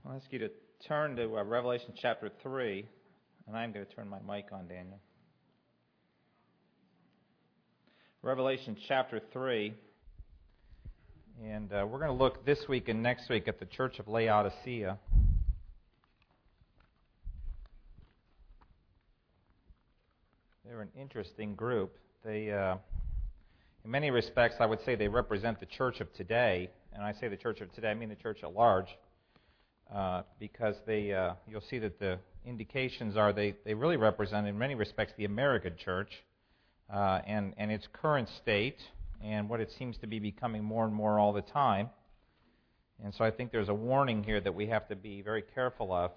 I'll ask you to turn to Revelation chapter 3, and I'm going to turn my mic on, Daniel. Revelation chapter 3, and we're going to look this week and next week at the church of Laodicea. They're an interesting group. They, in many respects, I would say they represent the church of today. And I say the church of today, I mean the church at large, because you'll see that the indications are they really represent, in many respects, the American church and its current state and what it seems to be becoming more and more all the time. And so I think there's a warning here that we have to be very careful of.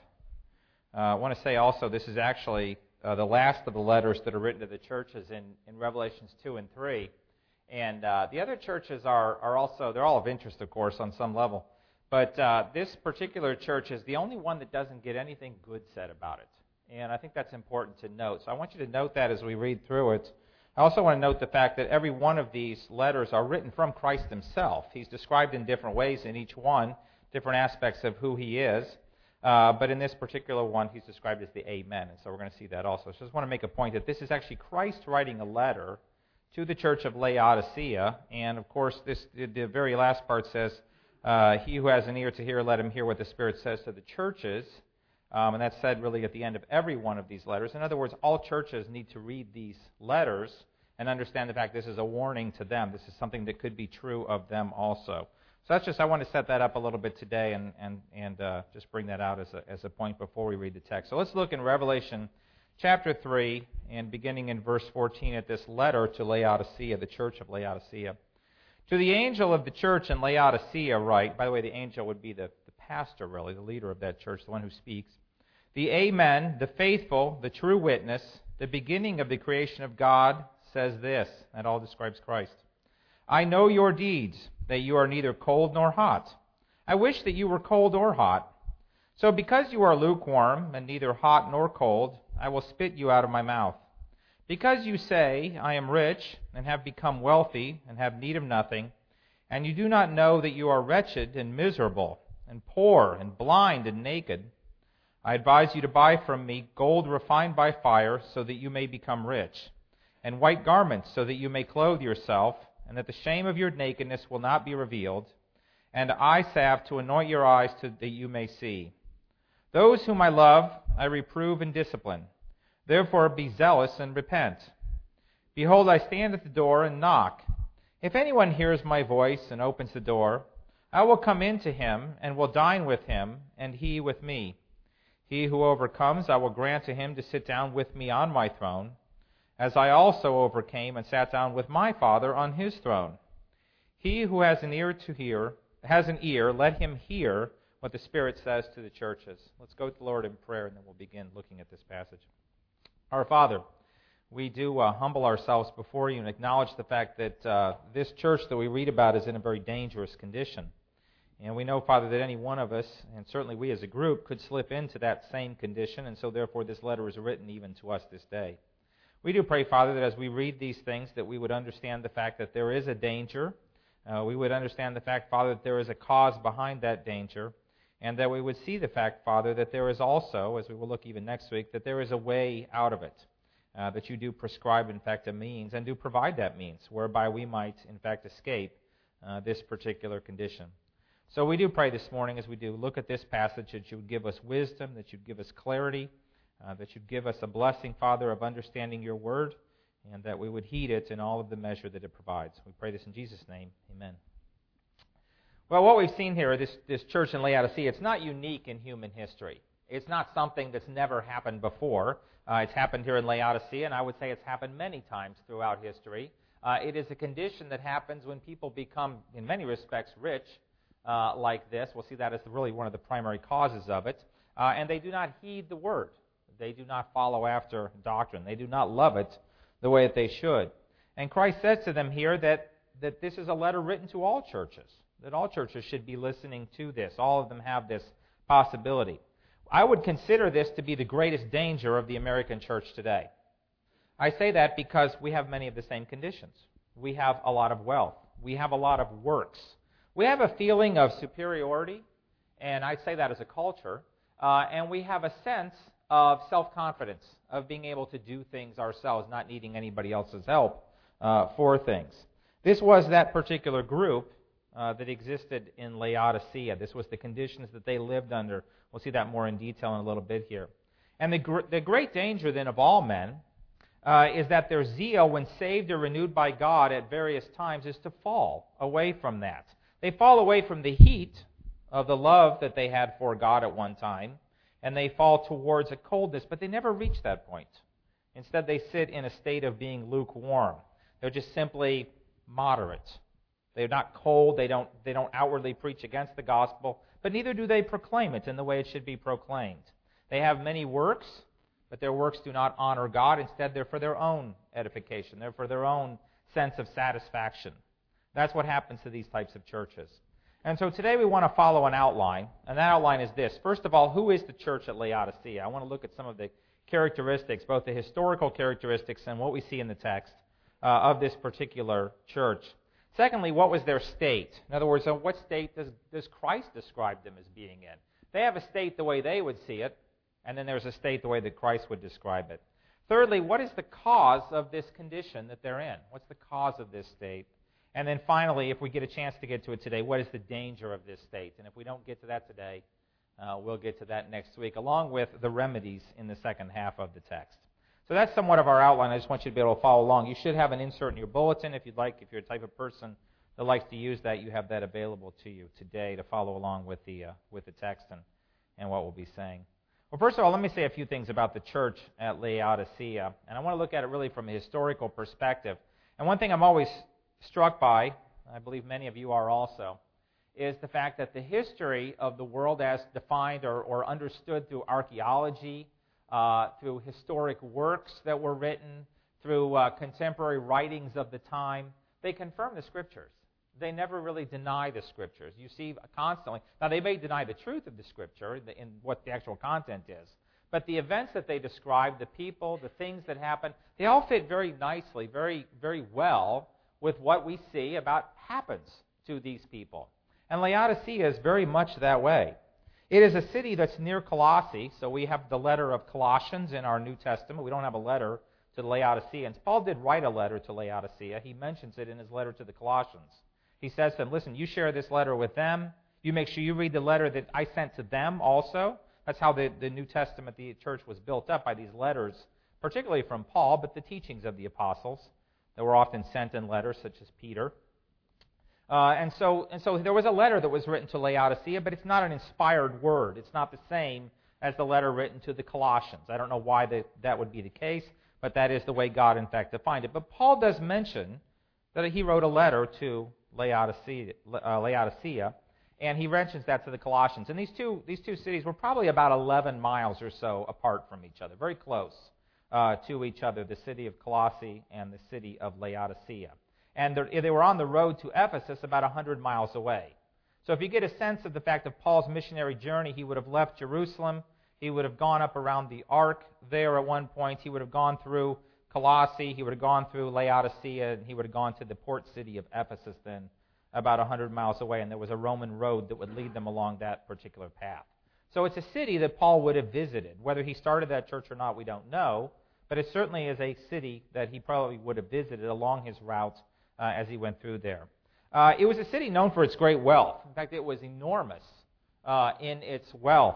I want to say also this is actually the last of the letters that are written to the churches in Revelations 2 and 3. And the other churches are also, they're all of interest, of course, on some level. But this particular church is the only one that doesn't get anything good said about it. And I think that's important to note. So I want you to note that as we read through it. I also want to note the fact that every one of these letters are written from Christ himself. He's described in different ways in each one, different aspects of who he is. But in this particular one, he's described as the Amen. And so we're going to see that also. So I just want to make a point that this is actually Christ writing a letter to the church of Laodicea. And of course, the very last part says, he who has an ear to hear, let him hear what the Spirit says to the churches. And that's said really at the end of every one of these letters. In other words, all churches need to read these letters and understand the fact this is a warning to them. This is something that could be true of them also. So that's just, I want to set that up a little bit today and just bring that out as a point before we read the text. So let's look in Revelation chapter 3 and beginning in verse 14 at this letter to Laodicea, the church of Laodicea. To the angel of the church in Laodicea write, by the way, the angel would be the pastor, really, the leader of that church, the one who speaks. The Amen, the faithful, the true witness, the beginning of the creation of God, says this. That all describes Christ. I know your deeds, that you are neither cold nor hot. I wish that you were cold or hot. So because you are lukewarm and neither hot nor cold, I will spit you out of my mouth. Because you say, I am rich and have become wealthy and have need of nothing, and you do not know that you are wretched and miserable and poor and blind and naked, I advise you to buy from me gold refined by fire so that you may become rich, and white garments so that you may clothe yourself, and that the shame of your nakedness will not be revealed, and eye salve to anoint your eyes so that you may see. Those whom I love, I reprove and discipline. Therefore be zealous and repent. Behold, I stand at the door and knock. If anyone hears my voice and opens the door, I will come in to him and will dine with him, and he with me. He who overcomes, I will grant to him to sit down with me on my throne, as I also overcame and sat down with my Father on his throne. He who has an ear to hear, let him hear what the Spirit says to the churches. Let's go to the Lord in prayer, and then we'll begin looking at this passage. Our Father, we do humble ourselves before you and acknowledge the fact that this church that we read about is in a very dangerous condition. And we know, Father, that any one of us, and certainly we as a group, could slip into that same condition, and so therefore this letter is written even to us this day. We do pray, Father, that as we read these things, that we would understand the fact that there is a danger. We would understand the fact, Father, that there is a cause behind that danger, and that we would see the fact, Father, that there is also, as we will look even next week, that there is a way out of it, that you do prescribe, in fact, a means, and do provide that means, whereby we might, in fact, escape this particular condition. So we do pray this morning, as we do look at this passage, that you would give us wisdom, that you'd give us clarity, that you'd give us a blessing, Father, of understanding your word, and that we would heed it in all of the measure that it provides. We pray this in Jesus' name. Amen. Well, what we've seen here, this church in Laodicea, it's not unique in human history. It's not something that's never happened before. It's happened here in Laodicea, and I would say it's happened many times throughout history. It is a condition that happens when people become, in many respects, rich like this. We'll see that as really one of the primary causes of it. And they do not heed the word. They do not follow after doctrine. They do not love it the way that they should. And Christ says to them here that this is a letter written to all churches, that all churches should be listening to this. All of them have this possibility. I would consider this to be the greatest danger of the American church today. I say that because we have many of the same conditions. We have a lot of wealth. We have a lot of works. We have a feeling of superiority and I'd say that as a culture, and we have a sense of self-confidence, of being able to do things ourselves, not needing anybody else's help for things. This was that particular group that existed in Laodicea. This was the conditions that they lived under. We'll see that more in detail in a little bit here. And the great danger then of all men is that their zeal, when saved or renewed by God at various times, is to fall away from that. They fall away from the heat of the love that they had for God at one time, and they fall towards a coldness, but they never reach that point. Instead, they sit in a state of being lukewarm. They're just simply moderate. They're not cold. They don't outwardly preach against the gospel, but neither do they proclaim it in the way it should be proclaimed. They have many works, but their works do not honor God. Instead, they're for their own edification. They're for their own sense of satisfaction. That's what happens to these types of churches. And so today we want to follow an outline, and that outline is this. First of all, who is the church at Laodicea? I want to look at some of the characteristics, both the historical characteristics and what we see in the text of this particular church. Secondly, what was their state? In other words, what state does Christ describe them as being in? They have a state the way they would see it, and then there's a state the way that Christ would describe it. Thirdly, what is the cause of this condition that they're in? What's the cause of this state? And then finally, if we get a chance to get to it today, what is the danger of this state? And if we don't get to that today, we'll get to that next week, along with the remedies in the second half of the text. So that's somewhat of our outline. I just want you to be able to follow along. You should have an insert in your bulletin if you'd like. If you're a type of person that likes to use that, you have that available to you today to follow along with the text and what we'll be saying. Well, first of all, let me say a few things about the church at Laodicea. And I want to look at it really from a historical perspective. And one thing I'm always struck by, I believe many of you are also, is the fact that the history of the world as defined or understood through archaeology, through historic works that were written, through contemporary writings of the time, they confirm the Scriptures. They never really deny the Scriptures. You see constantly. Now, they may deny the truth of the Scripture in what the actual content is, but the events that they describe, the people, the things that happen, they all fit very nicely, very, very well with what we see about happens to these people. And Laodicea is very much that way. It is a city that's near Colossae, so we have the letter of Colossians in our New Testament. We don't have a letter to the Laodiceans. Paul did write a letter to Laodicea. He mentions it in his letter to the Colossians. He says to them, listen, you share this letter with them. You make sure you read the letter that I sent to them also. That's how the New Testament, the church, was built up, by these letters, particularly from Paul, but the teachings of the apostles that were often sent in letters, such as Peter. And so there was a letter that was written to Laodicea, but it's not an inspired word. It's not the same as the letter written to the Colossians. I don't know why that would be the case, but that is the way God, in fact, defined it. But Paul does mention that he wrote a letter to Laodicea, and he mentions that to the Colossians. And these two cities were probably about 11 miles or so apart from each other, very close to each other, the city of Colossae and the city of Laodicea. And they were on the road to Ephesus about 100 miles away. So if you get a sense of the fact of Paul's missionary journey, he would have left Jerusalem, he would have gone up around the Ark there at one point, he would have gone through Colossae, he would have gone through Laodicea, and he would have gone to the port city of Ephesus then, about 100 miles away, and there was a Roman road that would lead them along that particular path. So it's a city that Paul would have visited. Whether he started that church or not, we don't know, but it certainly is a city that he probably would have visited along his route as he went through there. It was a city known for its great wealth. In fact, it was enormous in its wealth.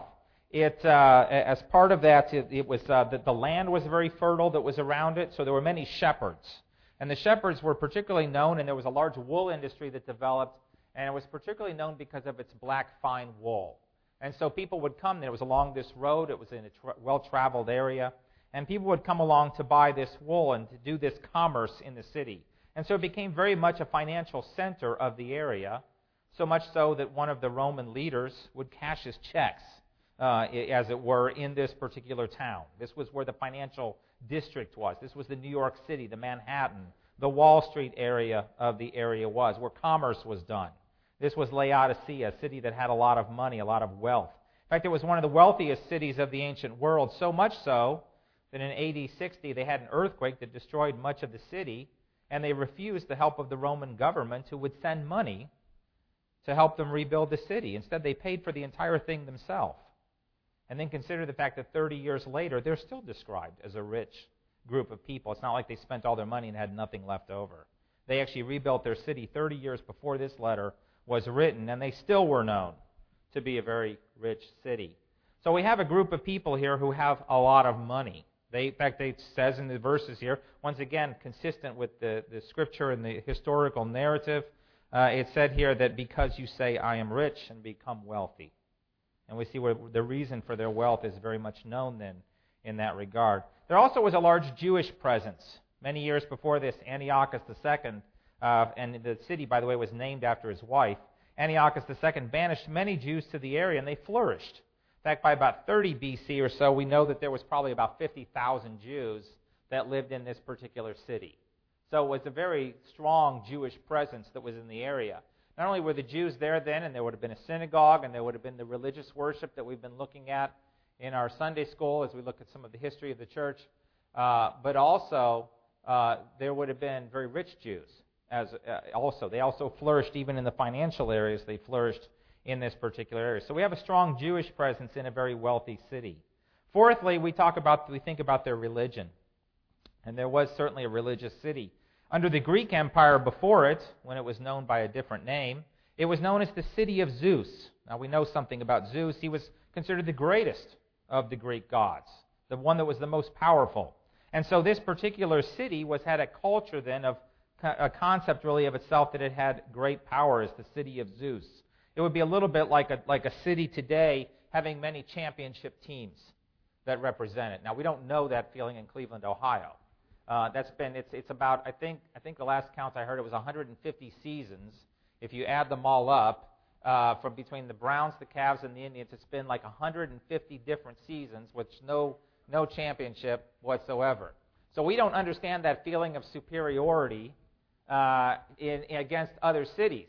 As part of that, it was that the land was very fertile that was around it, so there were many shepherds. And the shepherds were particularly known, and there was a large wool industry that developed, and it was particularly known because of its black fine wool. And so people would come, and it was along this road, it was in a well-traveled area, and people would come along to buy this wool and to do this commerce in the city. And so it became very much a financial center of the area, so much so that one of the Roman leaders would cash his checks, as it were, in this particular town. This was where the financial district was. This was the New York City, the Manhattan, the Wall Street area of the area was, where commerce was done. This was Laodicea, a city that had a lot of money, a lot of wealth. In fact, it was one of the wealthiest cities of the ancient world, so much so that in AD 60 they had an earthquake that destroyed much of the city, and they refused the help of the Roman government, who would send money to help them rebuild the city. Instead, they paid for the entire thing themselves. And then consider the fact that 30 years later, they're still described as a rich group of people. It's not like they spent all their money and had nothing left over. They actually rebuilt their city 30 years before this letter was written, and they still were known to be a very rich city. So we have a group of people here who have a lot of money. In fact, it says in the verses here, once again, consistent with the scripture and the historical narrative, it said here that because you say, I am rich, and become wealthy. And we see where the reason for their wealth is very much known then in that regard. There also was a large Jewish presence. Many years before this, Antiochus II, and the city, by the way, was named after his wife, Antiochus II banished many Jews to the area, and they flourished. In fact, by about 30 BC or so, we know that there was probably about 50,000 Jews that lived in this particular city. So it was a very strong Jewish presence that was in the area. Not only were the Jews there then, and there would have been a synagogue, and there would have been the religious worship that we've been looking at in our Sunday school as we look at some of the history of the church, but also there would have been very rich Jews. They also flourished even in the financial areas. They flourished in this particular area. So we have a strong Jewish presence in a very wealthy city. Fourthly, we think about their religion. And there was certainly a religious city. Under the Greek Empire before it, when it was known by a different name, it was known as the city of Zeus. Now we know something about Zeus. He was considered the greatest of the Greek gods, the one that was the most powerful. And so this particular city had a culture then of a concept really of itself that it had great power as the city of Zeus. It would be a little bit like a city today having many championship teams that represent it. Now we don't know that feeling in Cleveland, Ohio. It's about, I think the last count I heard, it was 150 seasons. If you add them all up, from between the Browns, the Cavs, and the Indians, it's been like 150 different seasons with no championship whatsoever. So we don't understand that feeling of superiority against other cities.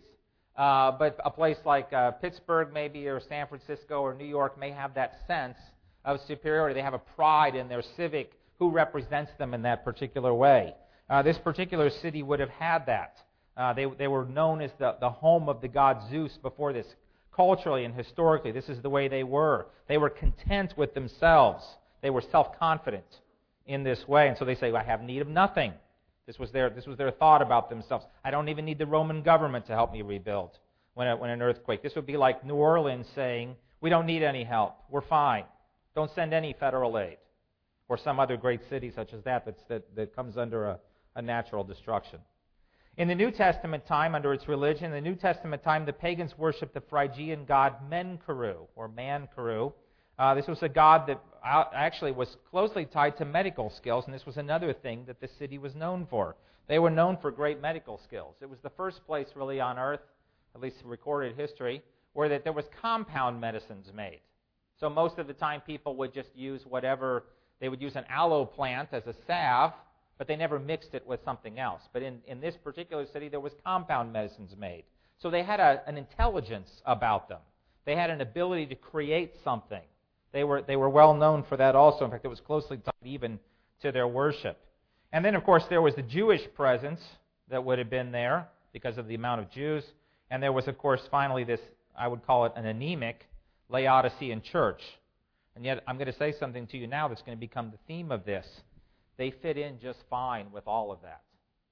But a place like Pittsburgh maybe, or San Francisco or New York may have that sense of superiority. They have a pride in their civic, who represents them in that particular way. This particular city would have had that. They were known as the home of the god Zeus before this. Culturally and historically, this is the way they were. They were content with themselves. They were self-confident in this way. And so they say, I have need of nothing. This was their thought about themselves. I don't even need the Roman government to help me rebuild when an earthquake. This would be like New Orleans saying, we don't need any help. We're fine. Don't send any federal aid. Or some other great city such as that comes under a natural destruction. In the New Testament time, under its religion, in the New Testament time, the pagans worshipped the Phrygian god Menkheru, or Mankaru. This was a god that actually was closely tied to medical skills, and this was another thing that the city was known for. They were known for great medical skills. It was the first place really on earth, at least recorded history, where that there was compound medicines made. So most of the time people would just use whatever. They would use an aloe plant as a salve, but they never mixed it with something else. But in this particular city, there was compound medicines made. So they had an intelligence about them. They had an ability to create something. They were well known for that also. In fact, it was closely tied even to their worship. And then, of course, there was the Jewish presence that would have been there because of the amount of Jews. And there was, of course, finally this, I would call it an anemic Laodicean church. And yet, I'm going to say something to you now that's going to become the theme of this. They fit in just fine with all of that.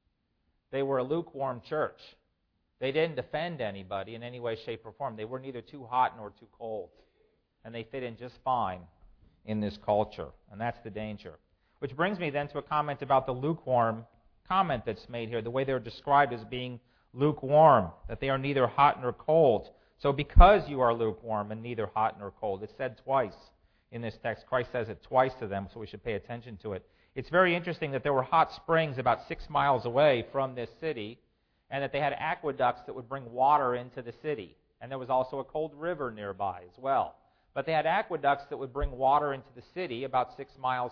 They were a lukewarm church. They didn't offend anybody in any way, shape, or form. They were neither too hot nor too cold. And they fit in just fine in this culture. And that's the danger. Which brings me then to a comment about the lukewarm comment that's made here, the way they're described as being lukewarm, that they are neither hot nor cold. So because you are lukewarm and neither hot nor cold, it's said twice in this text. Christ says it twice to them, so we should pay attention to it. It's very interesting that there were hot springs about 6 miles away from this city, and that they had aqueducts that would bring water into the city. And there was also a cold river nearby as well. But they had aqueducts that would bring water into the city about 6 miles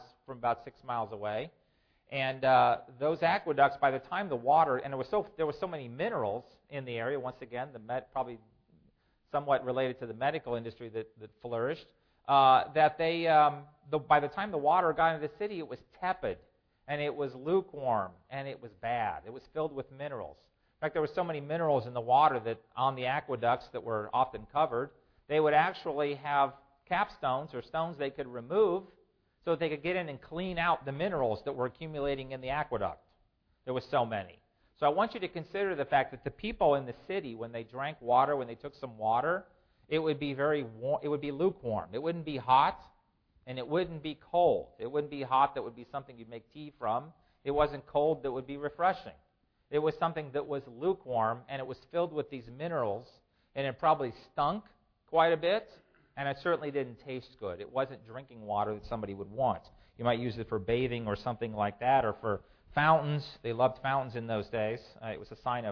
away. And those aqueducts, by the time the water, and there were so many minerals in the area, once again, probably somewhat related to the medical industry that flourished, that by the time the water got into the city, it was tepid, and it was lukewarm, and it was bad. It was filled with minerals. fact, there were so many minerals in the water that on the aqueducts that were often covered, they would actually have capstones or stones they could remove so that they could get in and clean out the minerals that were accumulating in the aqueduct. There were so many. So I want you to consider the fact that the people in the city, when they drank water, when they took some water, it would be very warm, it would be lukewarm. It wouldn't be hot, and it wouldn't be cold. It wouldn't be hot that would be something you'd make tea from. It wasn't cold that would be refreshing. It was something that was lukewarm, and it was filled with these minerals, and it probably stunk quite a bit, and it certainly didn't taste good. It wasn't drinking water that somebody would want. You might use it for bathing or something like that, or for fountains. They loved fountains in those days. It was a sign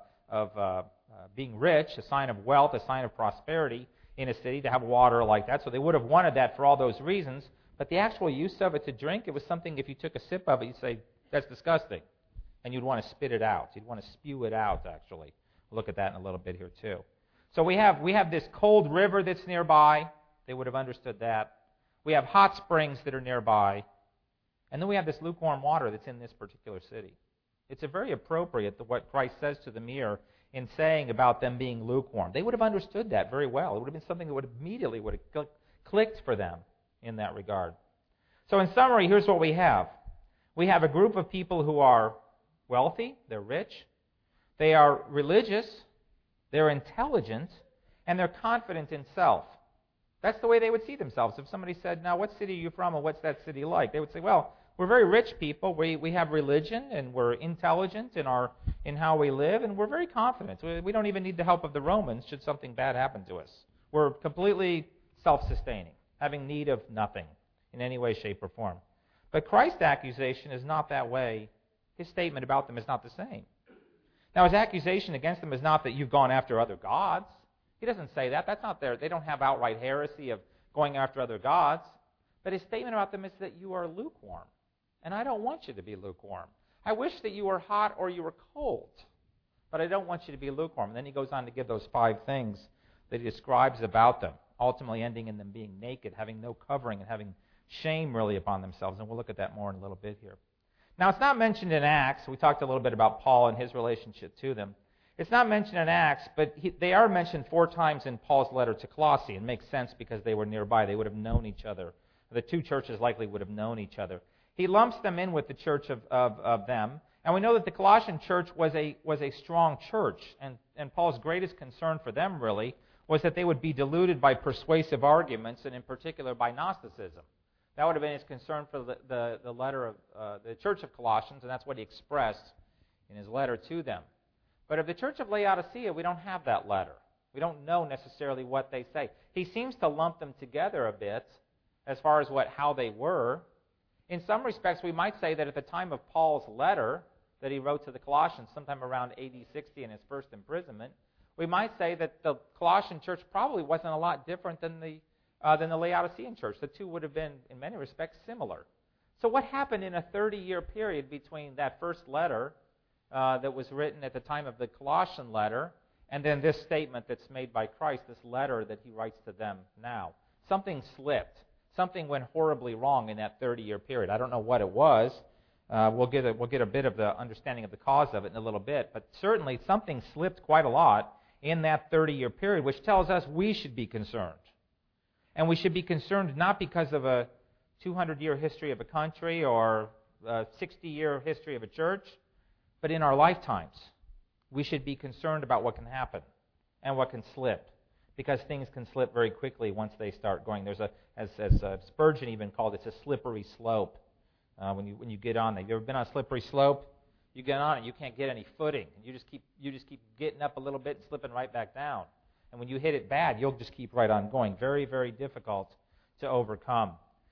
of being rich, a sign of wealth, a sign of prosperity in a city to have water like that. So they would have wanted that for all those reasons. But the actual use of it to drink, it was something, if you took a sip of it, you'd say, that's disgusting. And you'd want to spit it out. You'd want to spew it out, actually. We'll look at that in a little bit here, too. So we have this cold river that's nearby. They would have understood that. We have hot springs that are nearby. And then we have this lukewarm water that's in this particular city. It's a very appropriate to what Christ says to them here in saying about them being lukewarm. They would have understood that very well. It would have been something that would have clicked for them in that regard. So in summary, here's what we have. We have a group of people who are wealthy, they're rich, they are religious, they're intelligent, and they're confident in self. That's the way they would see themselves. If somebody said, now, what city are you from, and what's that city like? They would say, well, we're very rich people. We have religion, and we're intelligent in how we live, and we're very confident. We don't even need the help of the Romans should something bad happen to us. We're completely self-sustaining, having need of nothing in any way, shape, or form. But Christ's accusation is not that way. His statement about them is not the same. Now, his accusation against them is not that you've gone after other gods. He doesn't say that. That's not there. They don't have outright heresy of going after other gods. But his statement about them is that you are lukewarm. And I don't want you to be lukewarm. I wish that you were hot or you were cold. But I don't want you to be lukewarm. And then he goes on to give those 5 things that he describes about them, ultimately ending in them being naked, having no covering, and having shame really upon themselves. And we'll look at that more in a little bit here. Now, it's not mentioned in Acts. We talked a little bit about Paul and his relationship to them. It's not mentioned in Acts, but they are mentioned 4 times in Paul's letter to Colossae. It makes sense because they were nearby. They would have known each other. The 2 churches likely would have known each other. He lumps them in with the church of them. And we know that the Colossian church was a strong church. And Paul's greatest concern for them, really, was that they would be deluded by persuasive arguments, and in particular by Gnosticism. That would have been his concern for the letter of the church of Colossians, and that's what he expressed in his letter to them. But of the church of Laodicea, we don't have that letter. We don't know necessarily what they say. He seems to lump them together a bit as far as how they were. In some respects, we might say that at the time of Paul's letter that he wrote to the Colossians, sometime around AD 60 in his first imprisonment, we might say that the Colossian church probably wasn't a lot different than the Laodicean church. The 2 would have been, in many respects, similar. So what happened in a 30-year period between that first letter that was written at the time of the Colossian letter and then this statement that's made by Christ, this letter that he writes to them now? Something slipped. Something went horribly wrong in that 30-year period. I don't know what it was. We'll get a bit of the understanding of the cause of it in a little bit. But certainly something slipped quite a lot in that 30-year period, which tells us we should be concerned. And we should be concerned not because of a 200-year history of a country or a 60-year history of a church, but in our lifetimes. We should be concerned about what can happen and what can slip, because things can slip very quickly once they start going. There's as Spurgeon even called it, it's a slippery slope when you get on there. You ever been on a slippery slope? You get on it, you can't get any footing. You just keep getting up a little bit and slipping right back down. And when you hit it bad, you'll just keep right on going. Very, very difficult to overcome.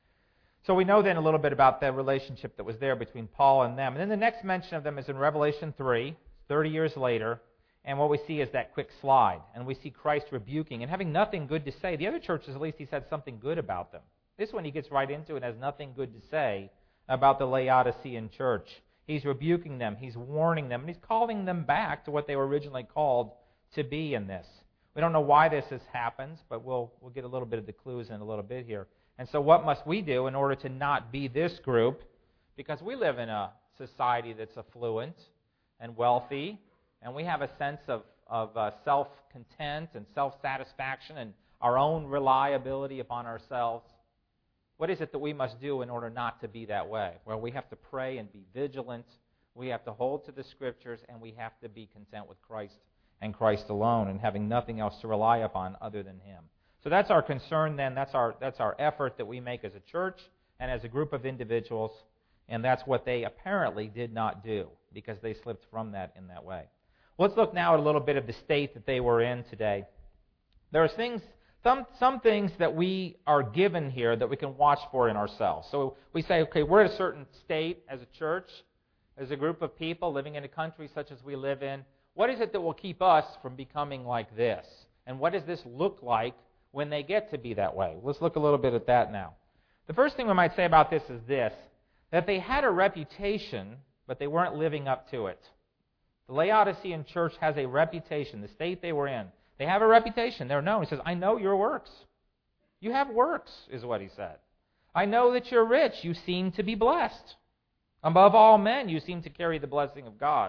So we know then a little bit about the relationship that was there between Paul and them. And then the next mention of them is in Revelation 3, 30 years later. And what we see is that quick slide. And we see Christ rebuking and having nothing good to say. The other churches, at least, he said something good about them. This one he gets right into and has nothing good to say about the Laodicean church. He's rebuking them. He's warning them. And he's calling them back to what they were originally called to be in this. We don't know why this has happened, but we'll get a little bit of the clues in a little bit here. And so what must we do in order to not be this group? Because we live in a society that's affluent and wealthy and we have a sense of self-content and self-satisfaction and our own reliability upon ourselves, what is it that we must do in order not to be that way? Well, we have to pray and be vigilant. We have to hold to the Scriptures, and we have to be content with Christ and Christ alone and having nothing else to rely upon other than Him. So that's our concern then. That's our effort that we make as a church and as a group of individuals, and that's what they apparently did not do because they slipped from that in that way. Let's look now at a little bit of the state that they were in today. There are some things that we are given here that we can watch for in ourselves. So we say, okay, we're at a certain state as a church, as a group of people living in a country such as we live in. What is it that will keep us from becoming like this? And what does this look like when they get to be that way? Let's look a little bit at that now. The first thing we might say about this is this, that they had a reputation, but they weren't living up to it. The Laodicean church has a reputation, the state they were in. They have a reputation. They're known. He says, I know your works. You have works, is what he said. I know that you're rich. You seem to be blessed. Above all men, you seem to carry the blessing of God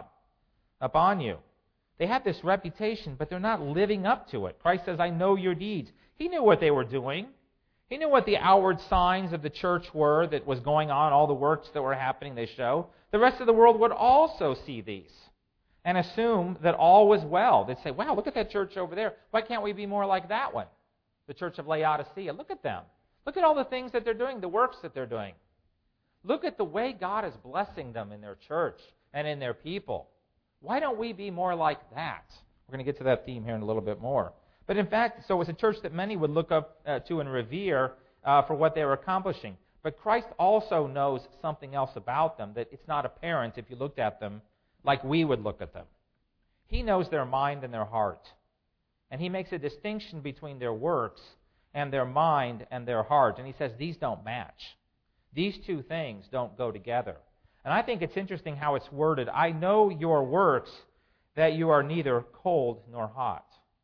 upon you. They have this reputation, but they're not living up to it. Christ says, I know your deeds. He knew what they were doing. He knew what the outward signs of the church were that was going on, all the works that were happening they show. The rest of the world would also see these and assume that all was well. They'd say, wow, look at that church over there. Why can't we be more like that one? The church of Laodicea. Look at them. Look at all the things that they're doing, the works that they're doing. Look at the way God is blessing them in their church and in their people. Why don't we be more like that? We're going to get to that theme here in a little bit more. But in fact, so it was a church that many would look up to and revere for what they were accomplishing. But Christ also knows something else about them that it's not apparent if you looked at them like we would look at them. He knows their mind and their heart. And He makes a distinction between their works and their mind and their heart. And He says these don't match. These two things don't go together. And I think it's interesting how it's worded. I know your works, that you are neither cold nor hot.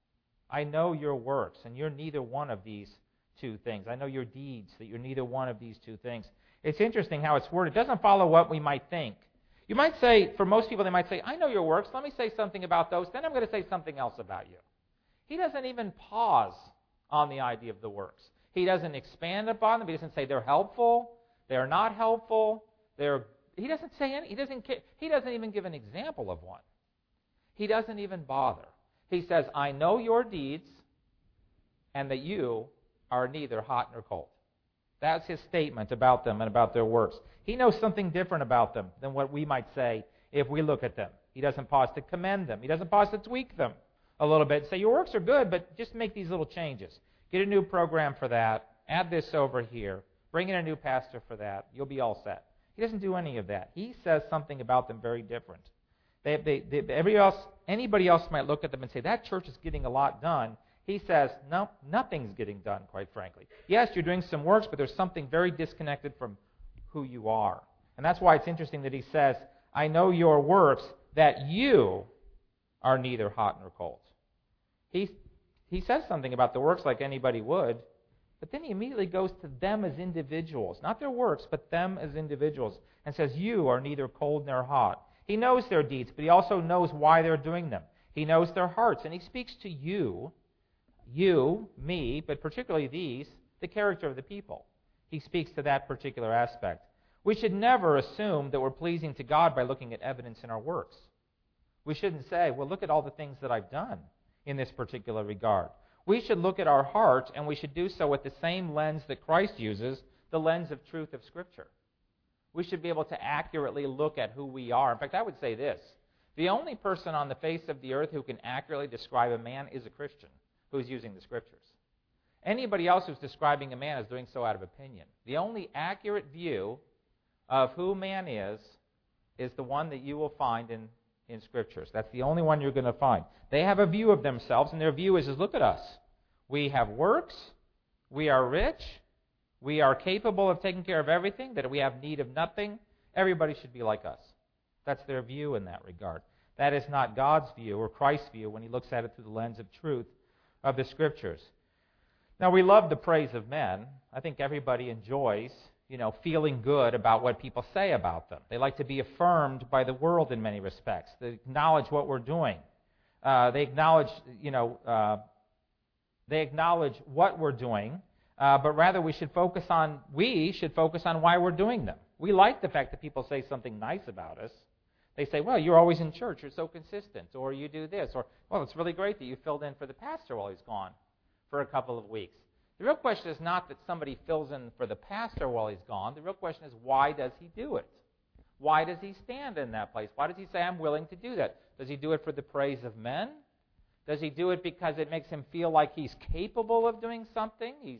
I know your works, and you're neither one of these two things. I know your deeds, that you're neither one of these two things. It's interesting how it's worded. It doesn't follow what we might think. You might say, for most people, they might say, I know your works. Let me say something about those. Then I'm going to say something else about you. He doesn't even pause on the idea of the works. He doesn't expand upon them. He doesn't say they're helpful. They're not helpful. He doesn't say any. He doesn't even give an example of one. He doesn't even bother. He says, I know your deeds and that you are neither hot nor cold. That's His statement about them and about their works. He knows something different about them than what we might say if we look at them. He doesn't pause to commend them. He doesn't pause to tweak them a little bit. Say, your works are good, but just make these little changes. Get a new program for that. Add this over here. Bring in a new pastor for that. You'll be all set. He doesn't do any of that. He says something about them very different. Anybody else might look at them and say, that church is getting a lot done. He says, no, nothing's getting done, quite frankly. Yes, you're doing some works, but there's something very disconnected from who you are. And that's why it's interesting that he says, I know your works, that you are neither hot nor cold. He says something about the works like anybody would, but then he immediately goes to them as individuals, not their works, but them as individuals, and says, you are neither cold nor hot. He knows their deeds, but he also knows why they're doing them. He knows their hearts, and he speaks to you, me, but particularly these, the character of the people. He speaks to that particular aspect. We should never assume that we're pleasing to God by looking at evidence in our works. We shouldn't say, well, look at all the things that I've done in this particular regard. We should look at our heart, and we should do so with the same lens that Christ uses, the lens of truth of Scripture. We should be able to accurately look at who we are. In fact, I would say this. The only person on the face of the earth who can accurately describe a man is a Christian who's using the Scriptures. Anybody else who's describing a man is doing so out of opinion. The only accurate view of who man is the one that you will find in Scriptures. That's the only one you're going to find. They have a view of themselves, and their view is look at us. We have works. We are rich. We are capable of taking care of everything, that we have need of nothing. Everybody should be like us. That's their view in that regard. That is not God's view or Christ's view when He looks at it through the lens of truth of the Scriptures. Now, we love the praise of men. I think everybody enjoys, feeling good about what people say about them. They like to be affirmed by the world in many respects. They acknowledge what we're doing. They acknowledge what we're doing, but rather we should focus on why we're doing them. We like the fact that people say something nice about us. They say, well, you're always in church, you're so consistent, or you do this, or, well, it's really great that you filled in for the pastor while he's gone for a couple of weeks. The real question is not that somebody fills in for the pastor while he's gone. The real question is, why does he do it? Why does he stand in that place? Why does he say, I'm willing to do that? Does he do it for the praise of men? Does he do it because it makes him feel like he's capable of doing something? He's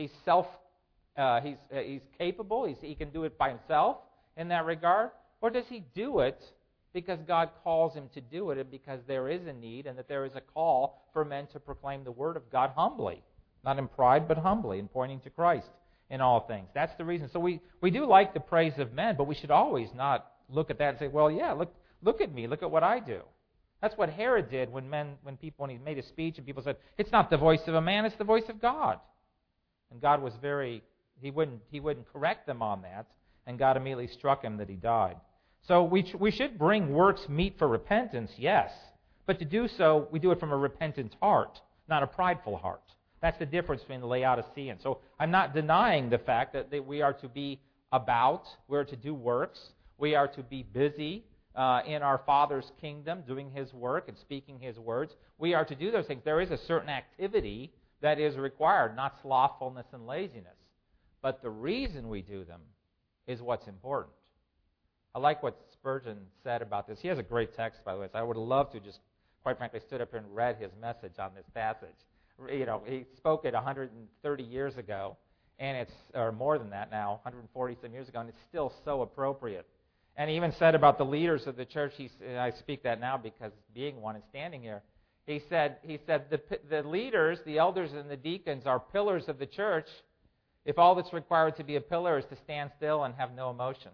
capable. He can do it by himself in that regard? Or does he do it because God calls him to do it and because there is a need and that there is a call for men to proclaim the word of God humbly? Not in pride, but humbly, and pointing to Christ in all things. That's the reason. So we do like the praise of men, but we should always not look at that and say, well, yeah, look at me, look at what I do. That's what Herod did when he made a speech and people said, it's not the voice of a man, it's the voice of God. And God was he wouldn't correct them on that, and God immediately struck him that he died. So we should bring works meet for repentance, yes, but to do so, we do it from a repentant heart, not a prideful heart. That's the difference between the Laodiceans. So I'm not denying the fact that we are to be we're to do works, we are to be busy in our Father's kingdom, doing His work and speaking His words. We are to do those things. There is a certain activity that is required, not slothfulness and laziness. But the reason we do them is what's important. I like what Spurgeon said about this. He has a great text, by the way. So I would love to just, quite frankly, stood up here and read his message on this passage. He spoke it 130 years ago, or more than that now, 140 some years ago, and it's still so appropriate. And he even said about the leaders of the church, I speak that now because being one and standing here, he said the leaders, the elders and the deacons are pillars of the church if all that's required to be a pillar is to stand still and have no emotion.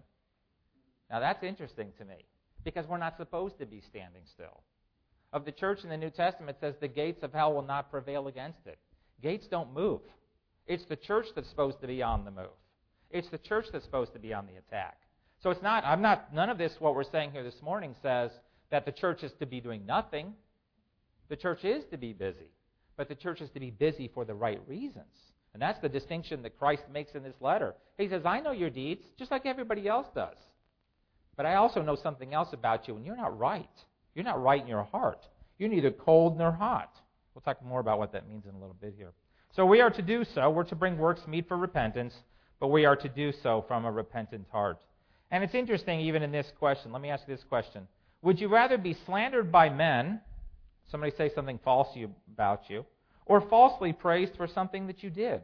Now that's interesting to me because we're not supposed to be standing still. Of the church in the New Testament, it says the gates of hell will not prevail against it. Gates don't move. It's the church that's supposed to be on the move. It's the church that's supposed to be on the attack. So none of this, what we're saying here this morning, says that the church is to be doing nothing. The church is to be busy. But the church is to be busy for the right reasons. And that's the distinction that Christ makes in this letter. He says, I know your deeds, just like everybody else does. But I also know something else about you, and you're not right. You're not right in your heart. You're neither cold nor hot. We'll talk more about what that means in a little bit here. So we are to do so. We're to bring works meet for repentance, but we are to do so from a repentant heart. And it's interesting even in this question. Let me ask you this question. Would you rather be slandered by men, somebody say something false about you, or falsely praised for something that you did?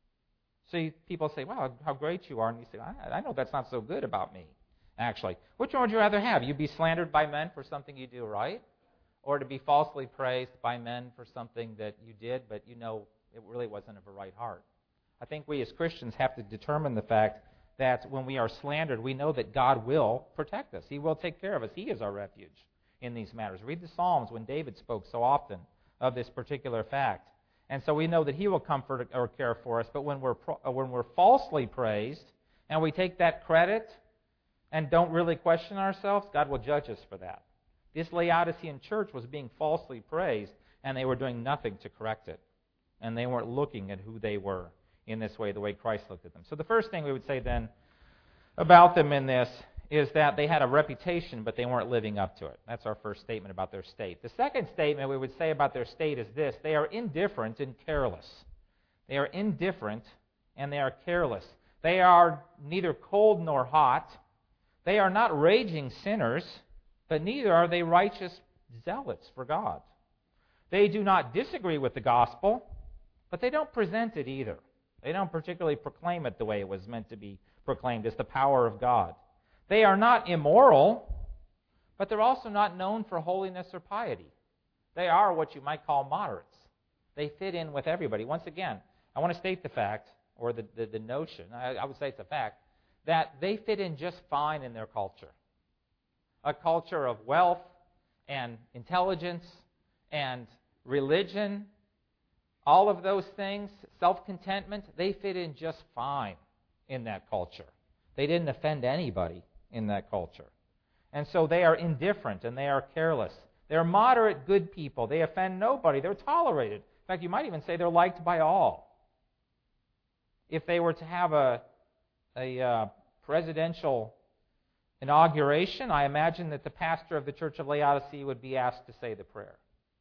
See, people say, wow, how great you are. And you say, I know that's not so good about me, actually. Which one would you rather have? You be slandered by men for something you do right, or to be falsely praised by men for something that you did, but you know it really wasn't of a right heart? I think we as Christians have to determine the fact that when we are slandered, we know that God will protect us. He will take care of us. He is our refuge in these matters. Read the Psalms when David spoke so often of this particular fact. And so we know that He will comfort or care for us. But when we're falsely praised and we take that credit and don't really question ourselves, God will judge us for that. This Laodicean church was being falsely praised, and they were doing nothing to correct it. And they weren't looking at who they were in this way, the way Christ looked at them. So the first thing we would say then about them in this is that they had a reputation, but they weren't living up to it. That's our first statement about their state. The second statement we would say about their state is this: they are indifferent and careless. They are indifferent and they are careless. They are neither cold nor hot. They are not raging sinners, but neither are they righteous zealots for God. They do not disagree with the gospel, but they don't present it either. They don't particularly proclaim it the way it was meant to be proclaimed, as the power of God. They are not immoral, but they're also not known for holiness or piety. They are what you might call moderates. They fit in with everybody. Once again, I want to state the fact, or the notion, I would say it's a fact, that they fit in just fine in their culture. A culture of wealth and intelligence and religion, all of those things, self-contentment, they fit in just fine in that culture. They didn't offend anybody in that culture. And so they are indifferent and they are careless. They're moderate, good people. They offend nobody. They're tolerated. In fact, you might even say they're liked by all. If they were to have a presidential inauguration, I imagine that the pastor of the Church of Laodicea would be asked to say the prayer.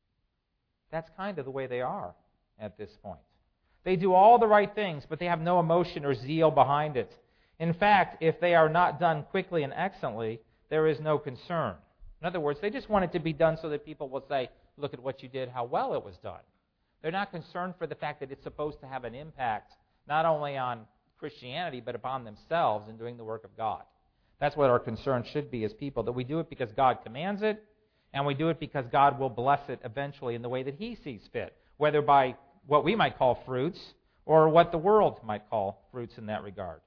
That's kind of the way they are at this point. They do all the right things, but they have no emotion or zeal behind it. In fact, if they are not done quickly and excellently, there is no concern. In other words, they just want it to be done so that people will say, look at what you did, how well it was done. They're not concerned for the fact that it's supposed to have an impact not only on Christianity, but upon themselves in doing the work of God. That's what our concern should be as people, that we do it because God commands it, and we do it because God will bless it eventually in the way that He sees fit, whether by what we might call fruits or what the world might call fruits in that regard.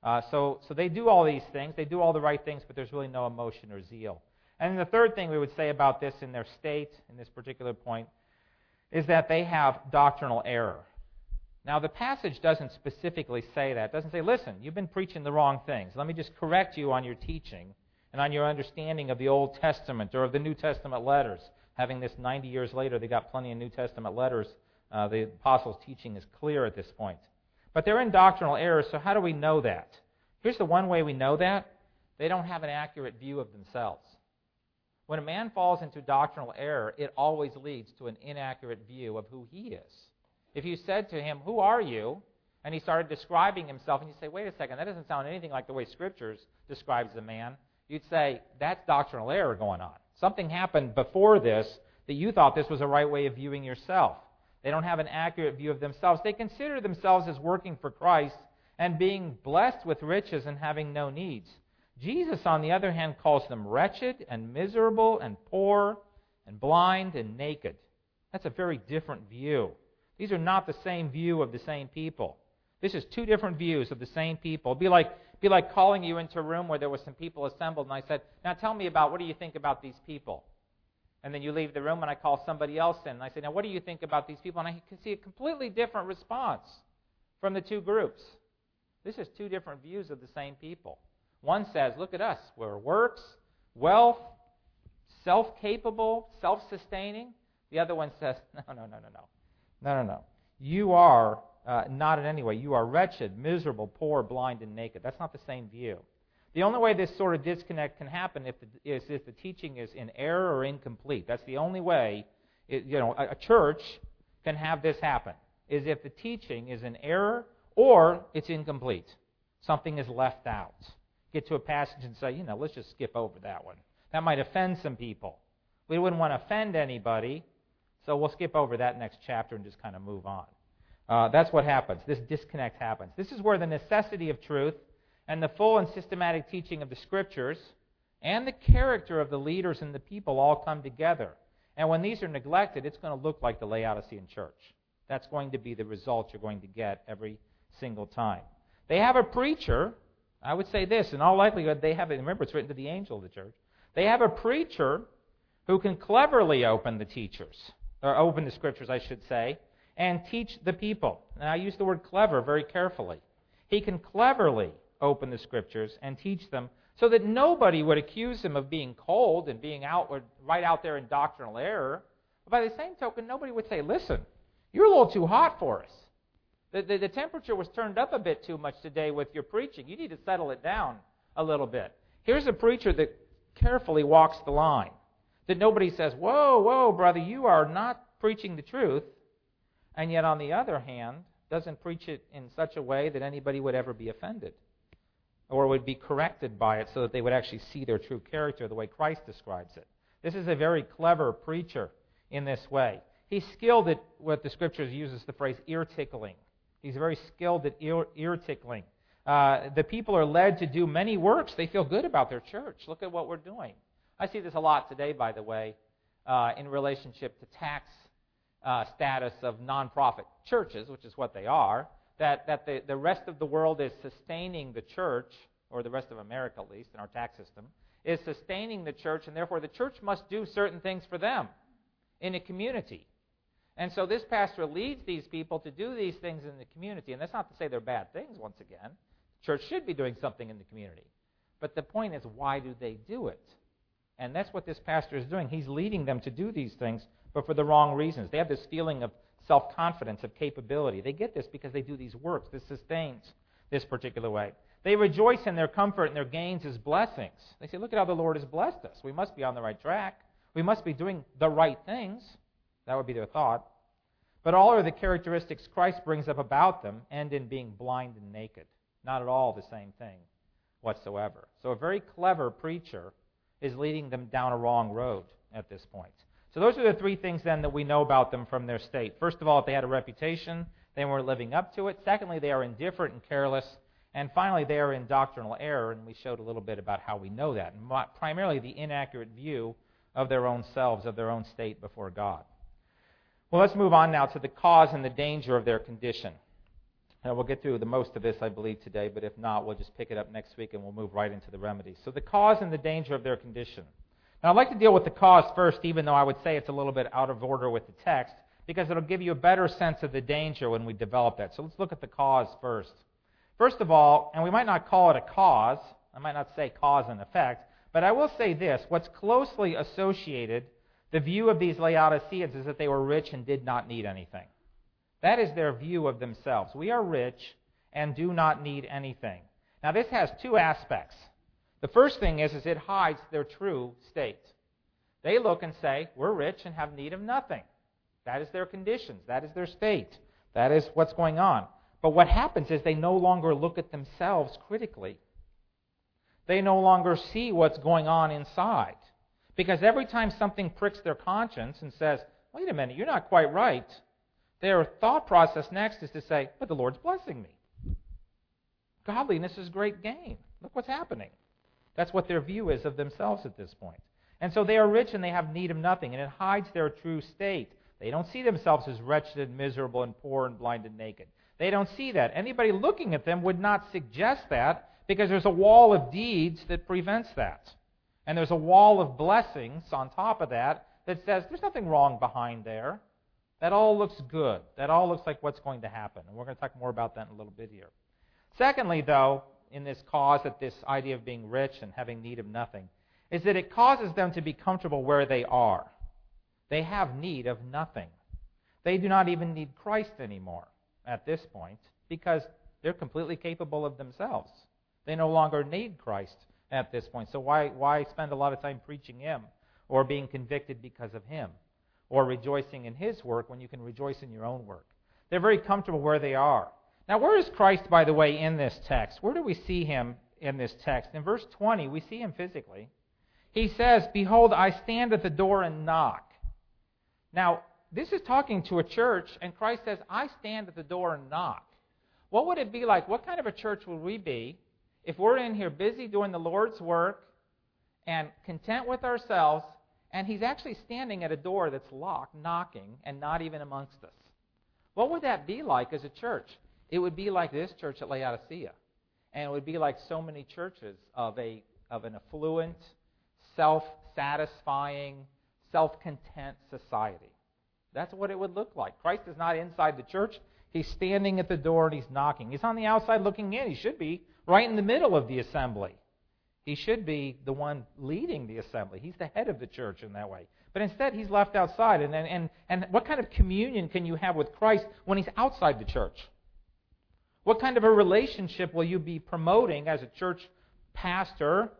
So they do all these things. They do all the right things, but there's really no emotion or zeal. And the third thing we would say about this in their state, in this particular point, is that they have doctrinal error. Now, the passage doesn't specifically say that. It doesn't say, listen, you've been preaching the wrong things. Let me just correct you on your teaching and on your understanding of the Old Testament or of the New Testament letters. Having this 90 years later, they got plenty of New Testament letters. The apostles' teaching is clear at this point. But they're in doctrinal error, so how do we know that? Here's the one way we know that. They don't have an accurate view of themselves. When a man falls into doctrinal error, it always leads to an inaccurate view of who he is. If you said to him, who are you? And he started describing himself, and you say, wait a second, that doesn't sound anything like the way Scriptures describes a man. You'd say, that's doctrinal error going on. Something happened before this that you thought this was a right way of viewing yourself. They don't have an accurate view of themselves. They consider themselves as working for Christ and being blessed with riches and having no needs. Jesus, on the other hand, calls them wretched and miserable and poor and blind and naked. That's a very different view. These are not the same view of the same people. This is two different views of the same people. It'd be like calling you into a room where there were some people assembled, and I said, now tell me what do you think about these people? And then you leave the room, and I call somebody else in, and I say, now what do you think about these people? And I can see a completely different response from the two groups. This is two different views of the same people. One says, look at us. We're works, wealth, self-capable, self-sustaining. The other one says, no. You are not in any way. You are wretched, miserable, poor, blind, and naked. That's not the same view. The only way this sort of disconnect can happen is if the teaching is in error or incomplete. That's the only way a church can have this happen, is if the teaching is in error or it's incomplete. Something is left out. Get to a passage and say, let's just skip over that one. That might offend some people. We wouldn't want to offend anybody, so we'll skip over that next chapter and just kind of move on. That's what happens. This disconnect happens. This is where the necessity of truth and the full and systematic teaching of the Scriptures and the character of the leaders and the people all come together. And when these are neglected, it's going to look like the Laodicean church. That's going to be the result you're going to get every single time. They have a preacher. I would say this, in all likelihood, remember it's written to the angel of the church. They have a preacher who can cleverly open the Scriptures, I should say, and teach the people. And I use the word clever very carefully. He can cleverly open the Scriptures and teach them so that nobody would accuse him of being cold and being right out there in doctrinal error. But by the same token, nobody would say, listen, you're a little too hot for us. The temperature was turned up a bit too much today with your preaching. You need to settle it down a little bit. Here's a preacher that carefully walks the line, that nobody says, whoa, brother, you are not preaching the truth, and yet on the other hand, doesn't preach it in such a way that anybody would ever be offended or would be corrected by it so that they would actually see their true character the way Christ describes it. This is a very clever preacher in this way. He's skilled at what the Scriptures uses the phrase ear-tickling. He's very skilled at ear-tickling. The people are led to do many works. They feel good about their church. Look at what we're doing. I see this a lot today, by the way, in relationship to tax status of nonprofit churches, which is what they are, that the rest of the world is sustaining the church, or the rest of America at least, in our tax system, is sustaining the church, and therefore the church must do certain things for them in a community. And so this pastor leads these people to do these things in the community, and that's not to say they're bad things, once again. Church should be doing something in the community. But the point is, why do they do it? And that's what this pastor is doing. He's leading them to do these things, but for the wrong reasons. They have this feeling of self-confidence, of capability. They get this because they do these works. This sustains this particular way. They rejoice in their comfort and their gains as blessings. They say, look at how the Lord has blessed us. We must be on the right track. We must be doing the right things. That would be their thought. But all are the characteristics Christ brings up about them end in being blind and naked. Not at all the same thing whatsoever. So a very clever preacher is leading them down a wrong road at this point. So those are the three things then that we know about them from their state. First of all, they had a reputation. They weren't living up to it. Secondly, they are indifferent and careless. And finally, they are in doctrinal error, and we showed a little bit about how we know that. And primarily the inaccurate view of their own selves, of their own state before God. Well, let's move on now to the cause and the danger of their condition. Now, we'll get through the most of this, I believe, today, but if not, we'll just pick it up next week and we'll move right into the remedies. So the cause and the danger of their condition. Now, I'd like to deal with the cause first, even though I would say it's a little bit out of order with the text, because it'll give you a better sense of the danger when we develop that. So let's look at the cause first. First of all, and we might not call it a cause, I might not say cause and effect, but I will say this, what's closely associated, the view of these Laodiceans is that they were rich and did not need anything. That is their view of themselves. We are rich and do not need anything. Now, this has two aspects. The first thing is it hides their true state. They look and say, we're rich and have need of nothing. That is their conditions. That is their state. That is what's going on. But what happens is they no longer look at themselves critically. They no longer see what's going on inside. Because every time something pricks their conscience and says, wait a minute, you're not quite right, their thought process next is to say, but the Lord's blessing me. Godliness is great gain. Look what's happening. That's what their view is of themselves at this point. And so they are rich and they have need of nothing, and it hides their true state. They don't see themselves as wretched and miserable and poor and blind and naked. They don't see that. Anybody looking at them would not suggest that because there's a wall of deeds that prevents that. And there's a wall of blessings on top of that that says there's nothing wrong behind there. That all looks good. That all looks like what's going to happen. And we're going to talk more about that in a little bit here. Secondly, though, in this cause, that this idea of being rich and having need of nothing, is that it causes them to be comfortable where they are. They have need of nothing. They do not even need Christ anymore at this point because they're completely capable of themselves. They no longer need Christ at this point. So why spend a lot of time preaching Him or being convicted because of Him or rejoicing in His work when you can rejoice in your own work? They're very comfortable where they are. Now, where is Christ, by the way, in this text? Where do we see Him in this text? In verse 20, we see Him physically. He says, behold, I stand at the door and knock. Now, this is talking to a church, and Christ says, I stand at the door and knock. What would it be like? What kind of a church would we be if we're in here busy doing the Lord's work and content with ourselves, and He's actually standing at a door that's locked, knocking, and not even amongst us? What would that be like as a church? It would be like this church at Laodicea. And it would be like so many churches of an affluent, self-satisfying, self-content society. That's what it would look like. Christ is not inside the church. He's standing at the door and He's knocking. He's on the outside looking in. He should be right in the middle of the assembly. He should be the one leading the assembly. He's the head of the church in that way. But instead, He's left outside. And what kind of communion can you have with Christ when He's outside the church? What kind of a relationship will you be promoting as a church pastor?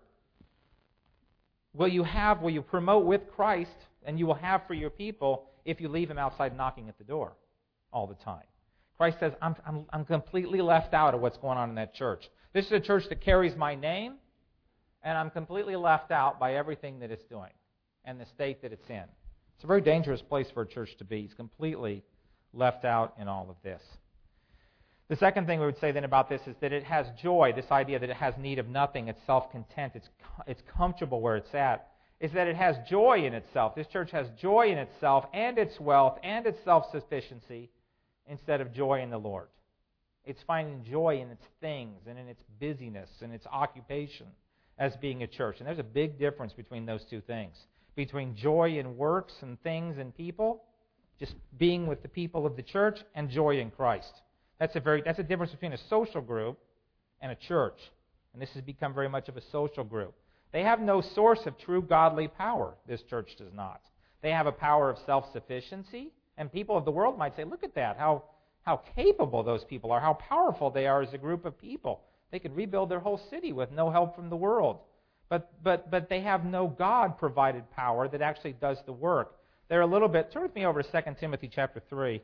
Will you promote with Christ and you will have for your people if you leave Him outside knocking at the door all the time? Christ says, I'm completely left out of what's going on in that church. This is a church that carries my name, and I'm completely left out by everything that it's doing and the state that it's in. It's a very dangerous place for a church to be. He's completely left out in all of this. The second thing we would say then about this is that it has joy, this idea that it has need of nothing, it's self-content, it's comfortable where it's at, is that it has joy in itself. This church has joy in itself and its wealth and its self-sufficiency instead of joy in the Lord. It's finding joy in its things and in its busyness and its occupation as being a church. And there's a big difference between those two things. Between joy in works and things and people, just being with the people of the church, and joy in Christ. That's a difference between a social group and a church. And this has become very much of a social group. They have no source of true godly power. This church does not. They have a power of self-sufficiency, and people of the world might say, look at that, how capable those people are, how powerful they are as a group of people. They could rebuild their whole city with no help from the world. But they have no God-provided power that actually does the work. They're a little bit, turn with me over to 2 Timothy chapter 3.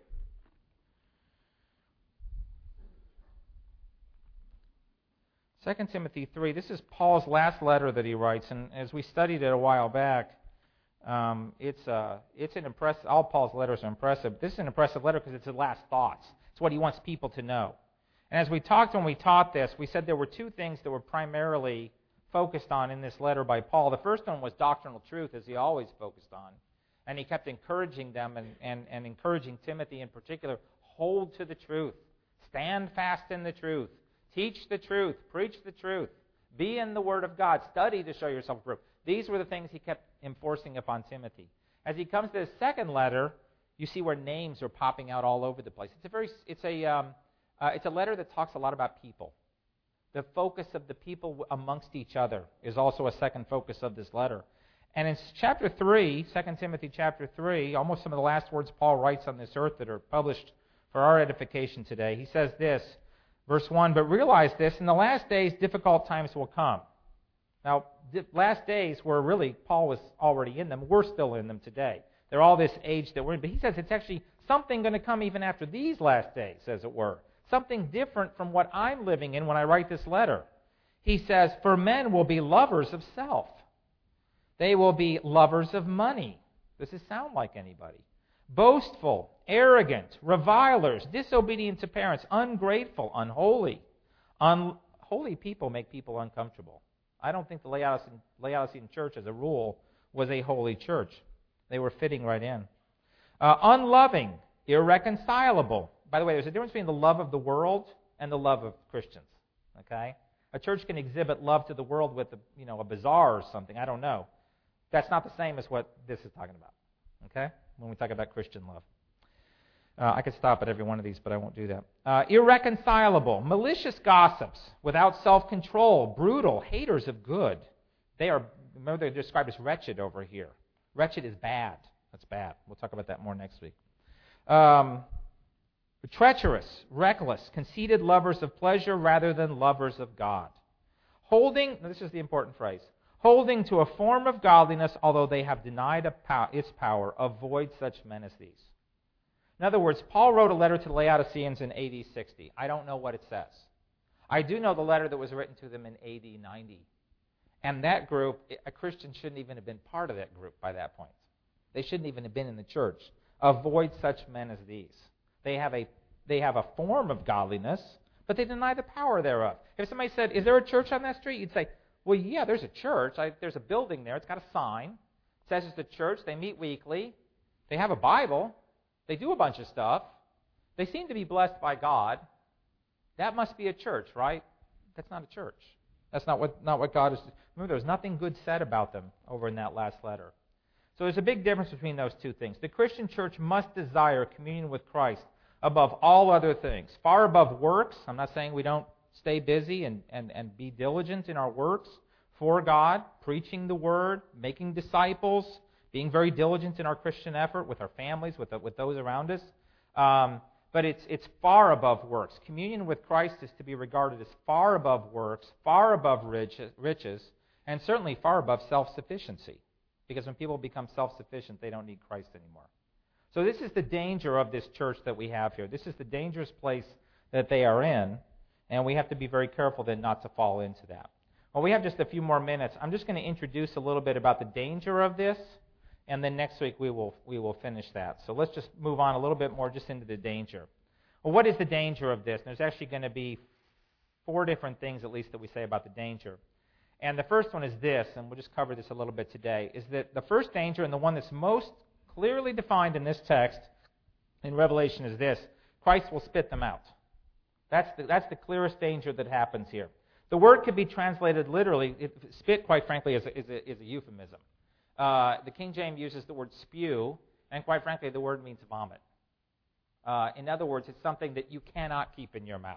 2 Timothy 3, this is Paul's last letter that he writes, and as we studied it a while back, it's an impressive, all Paul's letters are impressive. This is an impressive letter because it's his last thoughts. It's what he wants people to know. And as we talked when we taught this, we said there were two things that were primarily focused on in this letter by Paul. The first one was doctrinal truth, as he always focused on. And he kept encouraging them and encouraging Timothy in particular, hold to the truth. Stand fast in the truth. Teach the truth. Preach the truth. Be in the Word of God. Study to show yourself approved. These were the things he kept enforcing upon Timothy. As he comes to his second letter, you see where names are popping out all over the place. It's a letter that talks a lot about people. The focus of the people amongst each other is also a second focus of this letter. And in chapter 3, 2 Timothy chapter 3, almost some of the last words Paul writes on this earth that are published for our edification today, he says this, verse 1, but realize this, in the last days difficult times will come. Now, last days were really, Paul was already in them. We're still in them today. They're all this age that we're in. But he says it's actually something going to come even after these last days, as it were. Something different from what I'm living in when I write this letter. He says, for men will be lovers of self. They will be lovers of money. Does this sound like anybody? Boastful, arrogant, revilers, disobedient to parents, ungrateful, unholy. Unholy people make people uncomfortable. I don't think the Laodicean church, as a rule, was a holy church. They were fitting right in. Unloving, irreconcilable. By the way, there's a difference between the love of the world and the love of Christians. Okay, a church can exhibit love to the world with a bazaar or something. I don't know. That's not the same as what this is talking about. Okay, when we talk about Christian love. I could stop at every one of these, but I won't do that. Irreconcilable, malicious gossips, without self-control, brutal, haters of good. Remember they're described as wretched over here. Wretched is bad. That's bad. We'll talk about that more next week. Treacherous, reckless, conceited lovers of pleasure rather than lovers of God. This is the important phrase, holding to a form of godliness, although they have denied its power, avoid such men as these. In other words, Paul wrote a letter to the Laodiceans in AD 60. I don't know what it says. I do know the letter that was written to them in AD 90. And that group, a Christian shouldn't even have been part of that group by that point. They shouldn't even have been in the church. Avoid such men as these. They have a form of godliness, but they deny the power thereof. If somebody said, is there a church on that street? You'd say, well, yeah, there's a church. There's a building there. It's got a sign. It says it's a church. They meet weekly. They have a Bible. They do a bunch of stuff. They seem to be blessed by God. That must be a church, right? That's not a church. That's not what God is. Remember, there's nothing good said about them over in that last letter. So there's a big difference between those two things. The Christian church must desire communion with Christ above all other things, far above works. I'm not saying we don't stay busy and be diligent in our works for God, preaching the Word, making disciples, being very diligent in our Christian effort with our families, with those around us. But it's far above works. Communion with Christ is to be regarded as far above works, far above riches, and certainly far above self-sufficiency. Because when people become self-sufficient, they don't need Christ anymore. So this is the danger of this church that we have here. This is the dangerous place that they are in, and we have to be very careful then not to fall into that. Well, we have just a few more minutes. I'm just going to introduce a little bit about the danger of this, and then next week we will finish that. So let's just move on a little bit more just into the danger. Well, what is the danger of this? And there's actually going to be 4 different things at least that we say about the danger. And the first one is this, and we'll just cover this a little bit today, is that the first danger, and the one that's most clearly defined in this text in Revelation, is this: Christ will spit them out. That's the clearest danger that happens here. The word could be translated literally. Spit, quite frankly, is a euphemism. The King James uses the word spew, and quite frankly, the word means vomit. In other words, it's something that you cannot keep in your mouth.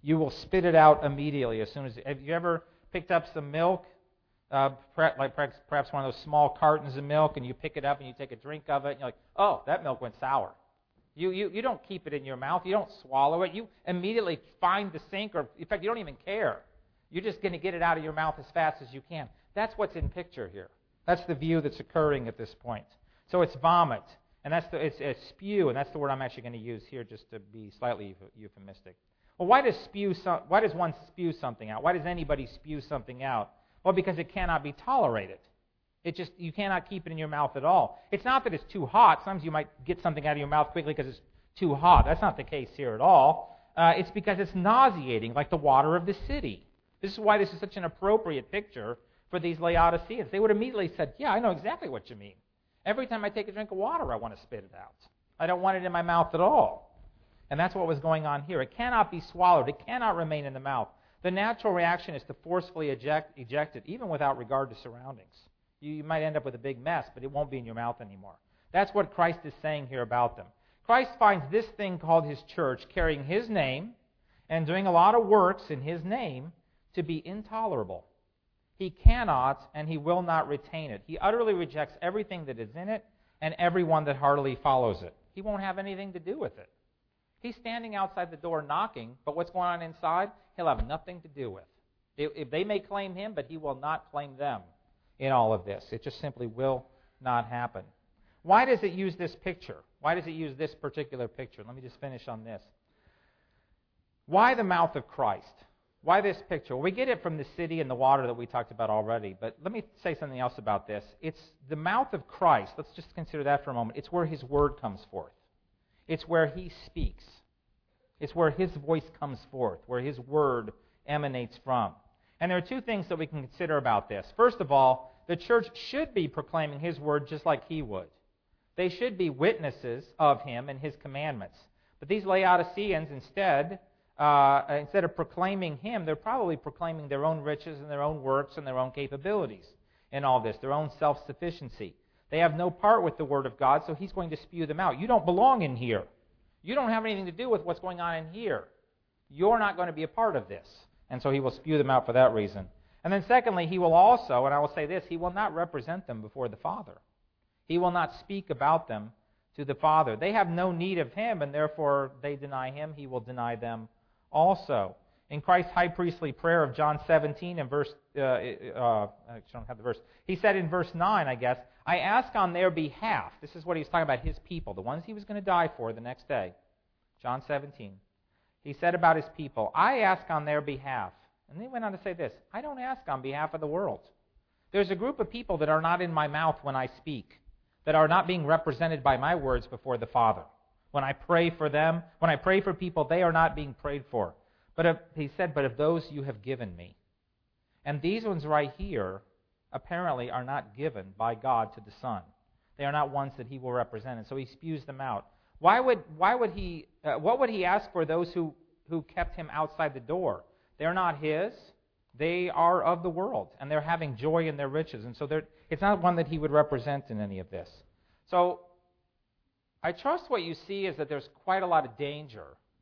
you will spit it out immediately as soon as... Have you ever picked up some milk, perhaps one of those small cartons of milk, and you pick it up and you take a drink of it, and you're like, oh, that milk went sour. You don't keep it in your mouth. You don't swallow it. You immediately find the sink, or in fact, you don't even care. You're just going to get it out of your mouth as fast as you can. That's what's in picture here. That's the view that's occurring at this point. So it's vomit, and it's spew, and that's the word I'm actually going to use here just to be slightly euphemistic. Well, why does one spew something out? Why does anybody spew something out? Well, because it cannot be tolerated. You cannot keep it in your mouth at all. It's not that it's too hot. Sometimes you might get something out of your mouth quickly because it's too hot. That's not the case here at all. It's because it's nauseating, like the water of the city. This is why this is such an appropriate picture for these Laodiceans. They would immediately said, yeah, I know exactly what you mean. Every time I take a drink of water, I want to spit it out. I don't want it in my mouth at all. And that's what was going on here. It cannot be swallowed. It cannot remain in the mouth. The natural reaction is to forcefully eject it, even without regard to surroundings. You might end up with a big mess, but it won't be in your mouth anymore. That's what Christ is saying here about them. Christ finds this thing called his church, carrying his name and doing a lot of works in his name, to be intolerable. He cannot and he will not retain it. He utterly rejects everything that is in it and everyone that heartily follows it. He won't have anything to do with it. He's standing outside the door knocking, but what's going on inside, he'll have nothing to do with. If they may claim him, but he will not claim them in all of this. It just simply will not happen. Why does it use this picture? Why does it use this particular picture? Let me just finish on this. Why the mouth of Christ? Why this picture? Well, we get it from the city and the water that we talked about already, but let me say something else about this. It's the mouth of Christ. Let's just consider that for a moment. It's where his word comes forth. It's where he speaks. It's where his voice comes forth, where his word emanates from. And there are two things that we can consider about this. First of all, the church should be proclaiming his word just like he would. They should be witnesses of him and his commandments. But these Laodiceans, instead of proclaiming him, they're probably proclaiming their own riches and their own works and their own capabilities in all this, their own self-sufficiency. They have no part with the word of God, so he's going to spew them out. You don't belong in here. You don't have anything to do with what's going on in here. You're not going to be a part of this. And so he will spew them out for that reason. And then secondly, he will also, and I will say this, he will not represent them before the Father. He will not speak about them to the Father. They have no need of him, and therefore they deny him. He will deny them also. In Christ's high priestly prayer of John 17 and verse, I don't have the verse. He said in verse 9, I guess, I ask on their behalf. This is what he was talking about, his people, the ones he was going to die for the next day. John 17. He said about his people, I ask on their behalf. And he went on to say this, I don't ask on behalf of the world. There's a group of people that are not in my mouth when I speak, that are not being represented by my words before the Father. When I pray for them, when I pray for people, they are not being prayed for. He said, but of those you have given me. And these ones right here apparently are not given by God to the Son. They are not ones that he will represent, and so he spews them out. What would he ask for those who kept him outside the door? They're not his. They are of the world, and they're having joy in their riches. And so it's not one that he would represent in any of this. So I trust what you see is that there's quite a lot of danger.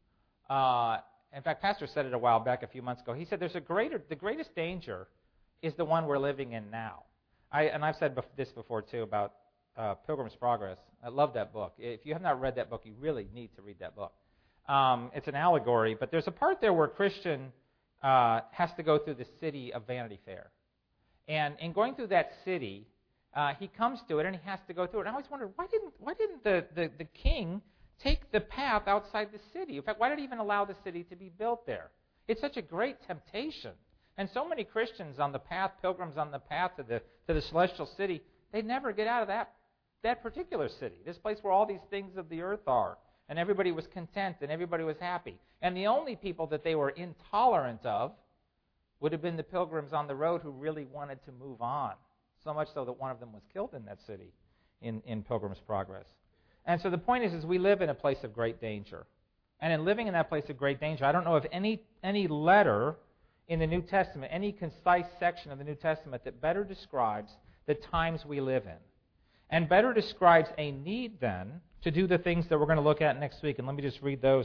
In fact, Pastor said it a while back, a few months ago. He said the greatest danger is the one we're living in now. I've said this before, too, about Pilgrim's Progress. I love that book. If you have not read that book, you really need to read that book. It's an allegory, but there's a part there where Christian has to go through the city of Vanity Fair. And in going through that city, he comes to it and he has to go through it. And I always wondered, why didn't the king take the path outside the city? In fact, why did he even allow the city to be built there? It's such a great temptation. And so many Christians on the path, pilgrims on the path to the celestial city, they never get out of that particular city, this place where all these things of the earth are. And everybody was content and everybody was happy. And the only people that they were intolerant of would have been the pilgrims on the road who really wanted to move on. So much so that one of them was killed in that city in Pilgrim's Progress. And so the point is we live in a place of great danger. And in living in that place of great danger, I don't know of any letter in the New Testament, any concise section of the New Testament that better describes the times we live in. And better describes a need then to do the things that we're going to look at next week. And let me just read those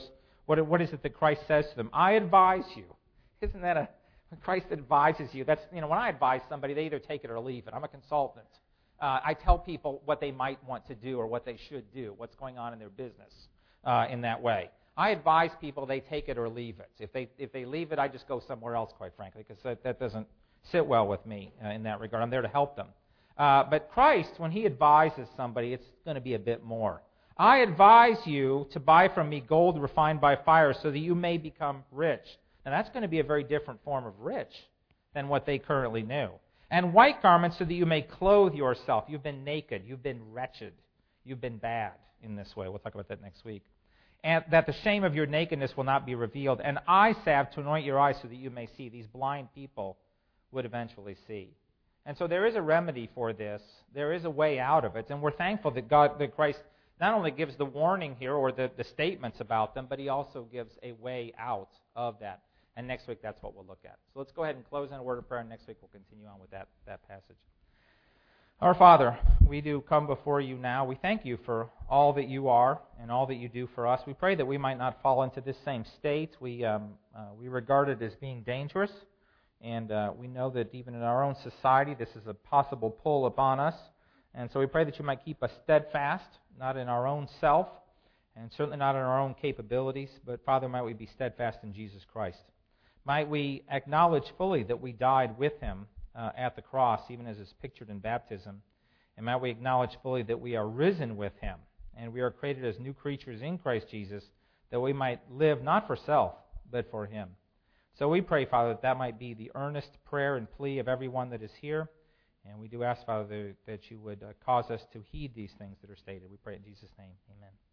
What is it that Christ says to them? I advise you. Isn't that when Christ advises you? That's, when I advise somebody, they either take it or leave it. I'm a consultant. I tell people what they might want to do or what they should do, what's going on in their business in that way. I advise people, they take it or leave it. If they leave it, I just go somewhere else, quite frankly, because that doesn't sit well with me in that regard. I'm there to help them. But Christ, when he advises somebody, it's going to be a bit more. I advise you to buy from me gold refined by fire so that you may become rich. Now that's going to be a very different form of rich than what they currently knew. And white garments so that you may clothe yourself. You've been naked. You've been wretched. You've been bad in this way. We'll talk about that next week. And that the shame of your nakedness will not be revealed. And eye salve to anoint your eyes so that you may see. These blind people would eventually see. And so there is a remedy for this. There is a way out of it. And we're thankful that Christ not only gives the warning here or the statements about them, but he also gives a way out of that. And next week, that's what we'll look at. So let's go ahead and close in a word of prayer, and next week we'll continue on with that passage. Our Father, we do come before you now. We thank you for all that you are and all that you do for us. We pray that we might not fall into this same state. We regard it as being dangerous, and we know that even in our own society, this is a possible pull upon us. And so we pray that you might keep us steadfast, not in our own self, and certainly not in our own capabilities, but Father, might we be steadfast in Jesus Christ. Might we acknowledge fully that we died with him at the cross, even as is pictured in baptism. And might we acknowledge fully that we are risen with him, and we are created as new creatures in Christ Jesus, that we might live not for self, but for him. So we pray, Father, that might be the earnest prayer and plea of everyone that is here. And we do ask, Father, that you would cause us to heed these things that are stated. We pray in Jesus' name. Amen.